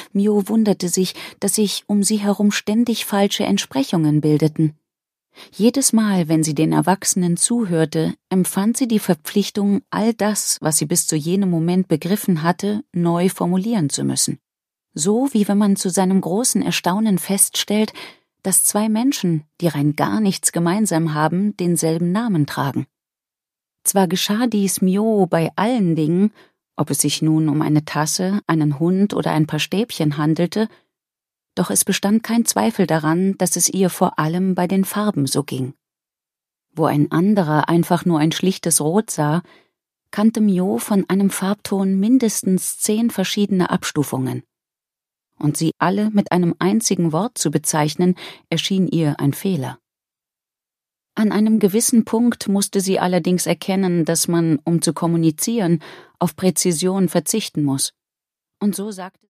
Mio wunderte sich, dass sich um sie herum ständig falsche Entsprechungen bildeten. Jedes Mal, wenn sie den Erwachsenen zuhörte, empfand sie die Verpflichtung, all das, was sie bis zu jenem Moment begriffen hatte, neu formulieren zu müssen. So wie wenn man zu seinem großen Erstaunen feststellt, dass zwei Menschen, die rein gar nichts gemeinsam haben, denselben Namen tragen. Zwar geschah dies Mio bei allen Dingen, ob es sich nun um eine Tasse, einen Hund oder ein paar Stäbchen handelte, doch es bestand kein Zweifel daran, dass es ihr vor allem bei den Farben so ging. Wo ein anderer einfach nur ein schlichtes Rot sah, kannte Mio von einem Farbton mindestens 10 verschiedene Abstufungen. Und sie alle mit einem einzigen Wort zu bezeichnen, erschien ihr ein Fehler. An einem gewissen Punkt musste sie allerdings erkennen, dass man, um zu kommunizieren, auf Präzision verzichten muss. Und so sagte